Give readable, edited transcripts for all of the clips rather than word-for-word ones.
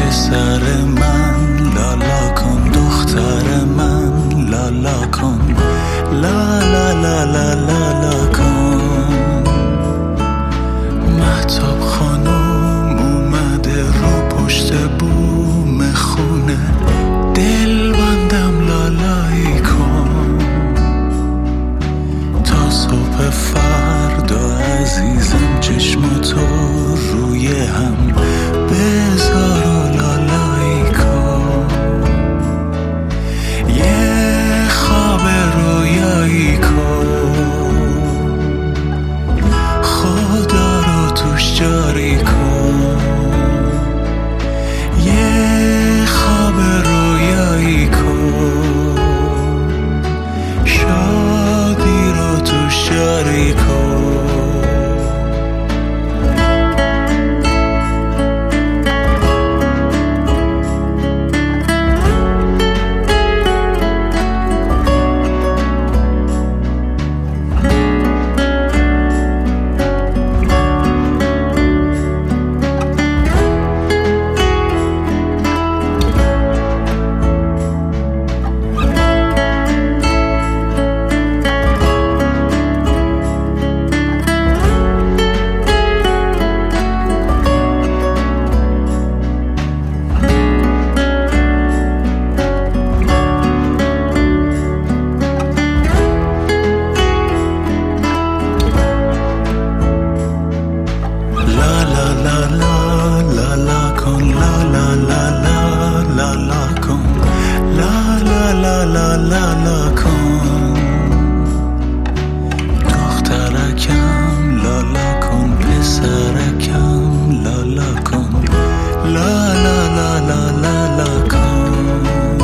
پسر من، لالا کن دختر من، لالا کن، لا لا لا لا لا لا کن. مهتاب خانم اومده رو پشت بوم خونه، دل بندم لالایی کن تا صبح فردا عزیزم. چشماتو روی هم بذار و لالایی کن، یه خواب رویایی کن، خدا رو توش جاری کن، یه خواب رویایی کن، شادی رو توش جاری کن. دخترکم لالا کن، پسرکم لالا کن، لا لا لا لا لا لا کن.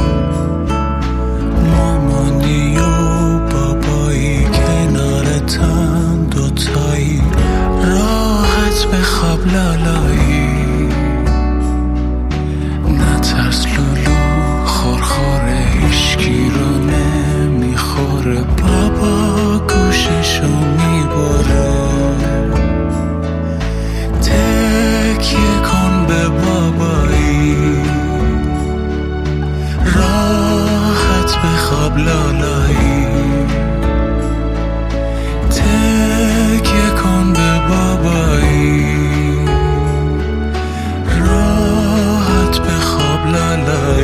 مامانی و بابایی کنارتن دوتایی، راحت بخواب لالایی. نترس لولو خورخوره، هیشکی رو نمیخوره، بابا گوششو میبره. تکیه کن به بابایی، راحت بخواب لالایی. تکیه کن به بابایی، راحت بخواب لالایی.